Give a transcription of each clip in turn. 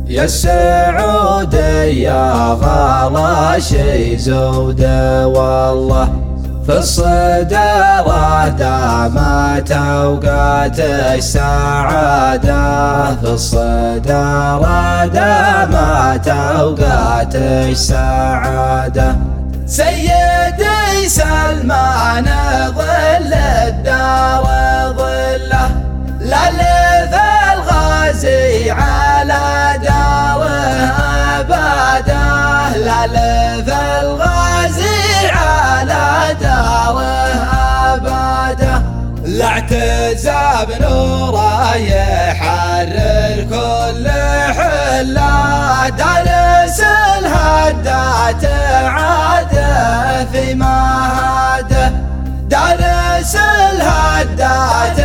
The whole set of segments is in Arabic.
يا السعودية غلا شي زوده والله، في الصدارة دامت أوقات السعادة، في الصدارة دامت أوقات السعادة. سيدي سلمان ظل الدار ظله، لا لذ الغازي على داره أبدا، لا لذ الغازي على داره أبدا. لا اعتزى بنوره يحرر كل حله، دارس الهدات عاده في مهاده، دارس الهدات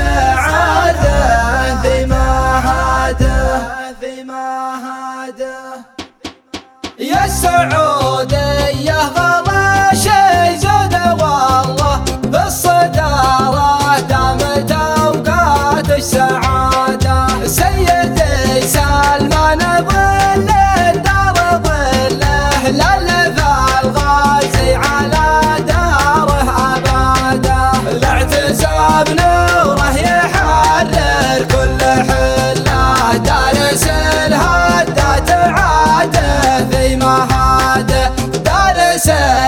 عاده في مهاده، في مهاده. يا السعودية غلا شي زوده والله، بالصدارة دامت أوقات السعادة. سيدي سلمان ظل الدار ظله، لا لذ الغازي على داره أبدا، لا اعتزى بنوره يحرر كل حله، دارس الهدات عاده في مهاده، دارس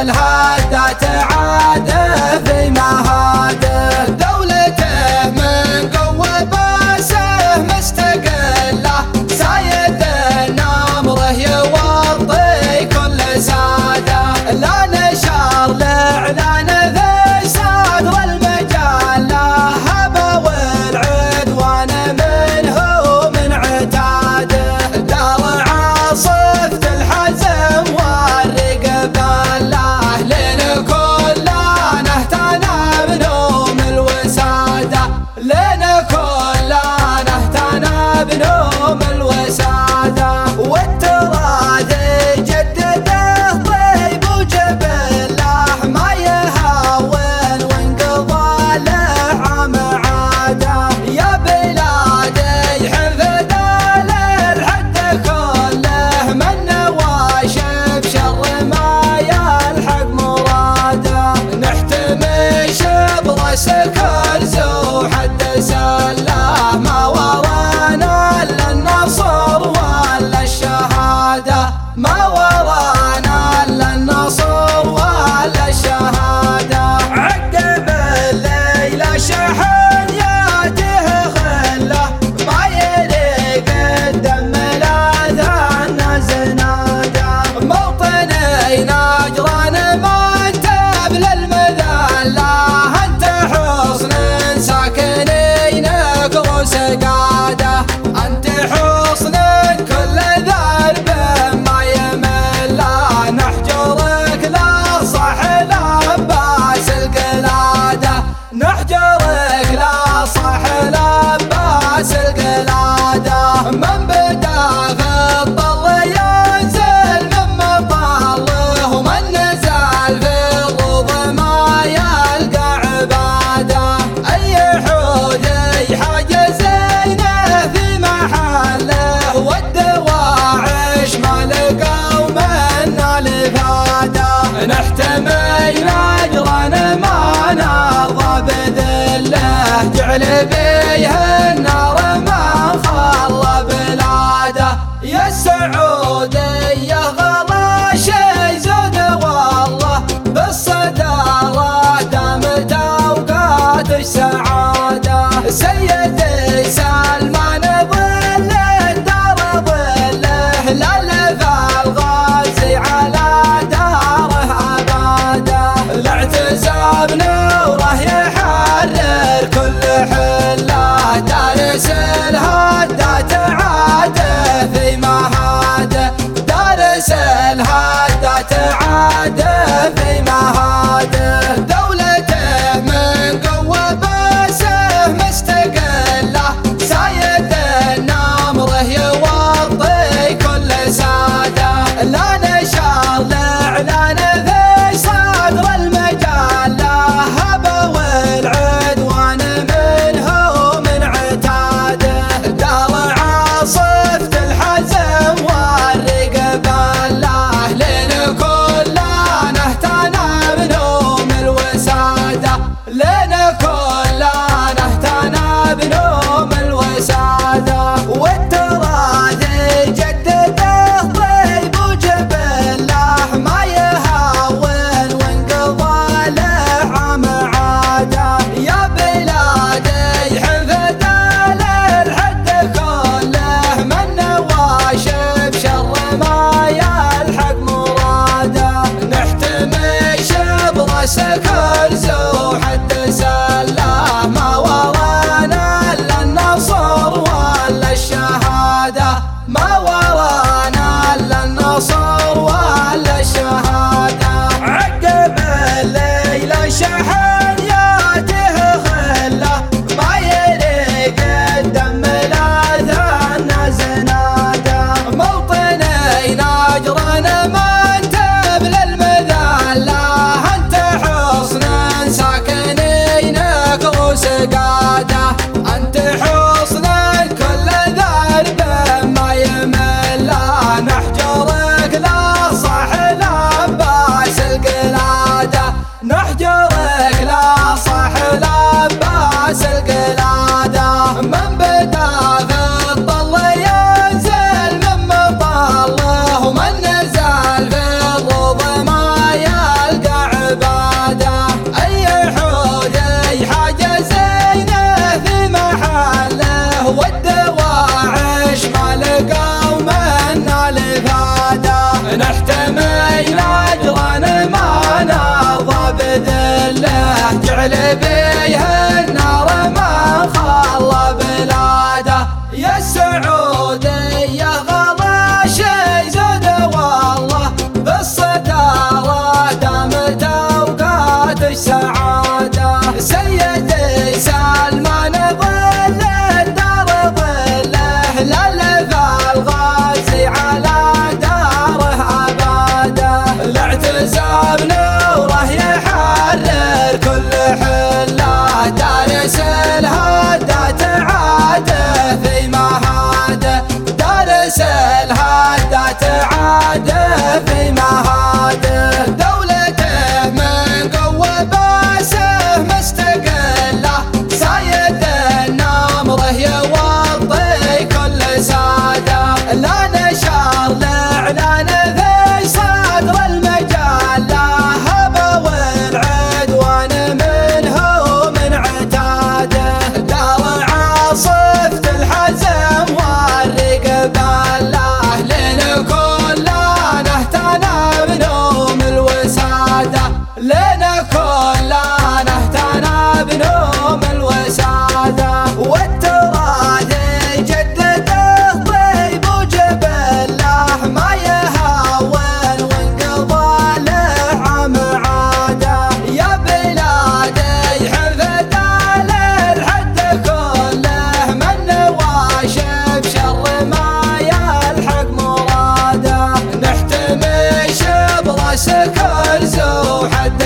الهدات عاده في مهاده. دولته من قوة باسه مستقله، سايد نمره يوطي كل ساده، لا نشر لإعلان في صدر المجله، هبه والعدوان منه من عتاده، دار عاصفة الحزم والرقب الله، لين كلانه تنا بنوم الوساده، لين كلانه تنا بنوم الوساده. والتراث جدده طيب وجبله، ما يهون وانقضى له عام عاده، يا بلادي حفظ للحد كله، من نواشف شر ما يلحق مراده، نحتمي شبر سكرز وحد سله، ما ورانا الا النصر ولا الشهاده، ما ورانا الا النصر ولا الشهاده. عقب الليل شحن ياته خله، ما يليق الدم لاذان زناده، موطني نجران ما انتب للمذله، انت حصن ساكنينك روس قاده، انت حصن كل ذرب ما يمله، نحجرك لا صح لباس القلاده، نحجرك لا صح لباس القلاده. من بدا في الظل ينزل من مطله، ومن نزل في الروض ما يلقى عباده، اي حوذي حاجه زينه في محله، والدواعش ما لقوا منا الافاده، نحتمي نجران ما نرضى بذله، جعل بيه النار ما خلى بلاده. يا السعودية غلا شي زوده والله، بالصدارة دامت أوقات السعادة. سيدي سلمان ظل الدار ظله، لا لذ الغازي على داره أبدا، لا اعتزى بنوره يحرر كل حله، دارس الهدات عاده في مهاده، دارس الهدات عاده في مهاده. دولته من قوة باسه مستقله، سايد نمره يوطي كل ساده، لا نشر لإعلان في صدر المجله، هبه والعدوان منه من عتاده، عليه النار ما خلى بلاده. يا السعودية غلا شي زاد والله بالصدارة دامت أوقات السعادة. سيدي سلمان ظل الدار ظله للف الغازي على داره أباده. الاعتزام نوره يحرر كل حله دارس الهدى تعاده في مهاده. دارس الهدى تعاده في مهاده. دولته من قوة باسه مستقله سايد النمره يوطي كل ساده. لا نشر الاعلان في صدر المجله هبه والعدوان منه من عتاده. دار عاصفة الحزم والرقب الله لين كلنا اهتنى بنوم الوساده. لين كلنا اهتنى بنوم الوساده. والتراث يجدده طيب وجبله ما يهون وانقضى له عم عاده. يا بلادي حفظ للحد كله من واشف شر ما يلحق مراده. نحتمي شبر سكرز وحد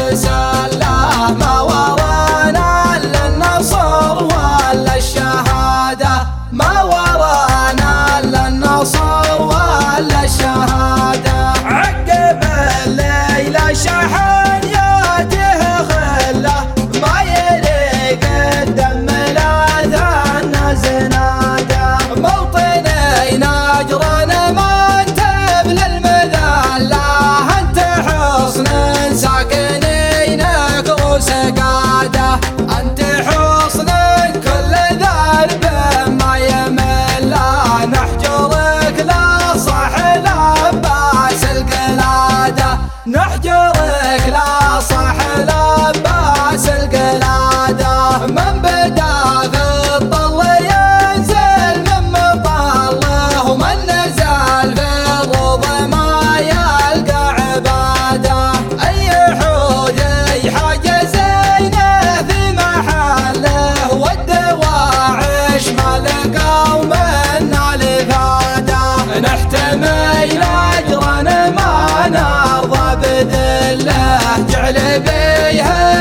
سله ما ورانا الا النصر ولا الشهاده. ما ورانا الا النصر ولا الشهاده. عقب الليله شحن يده غله ما يليق الدم لاذان زناده. موطني نجران ما انتب للمذله انت حصن ساكنينك روس قاده. انت حصن كل درب ما يمل نحجرك لا صح لباس القلاده. نحجرك لا صح لباس القلاده. من بدا في الطل ينزل من مطله ومن نزل في الروض ما يلقى عباده. اي حوثي حاجه زينه في محله والدواعش ما لقوا منا الافاده. نحتمي لاجرا ما نرضى بذله جعل بيها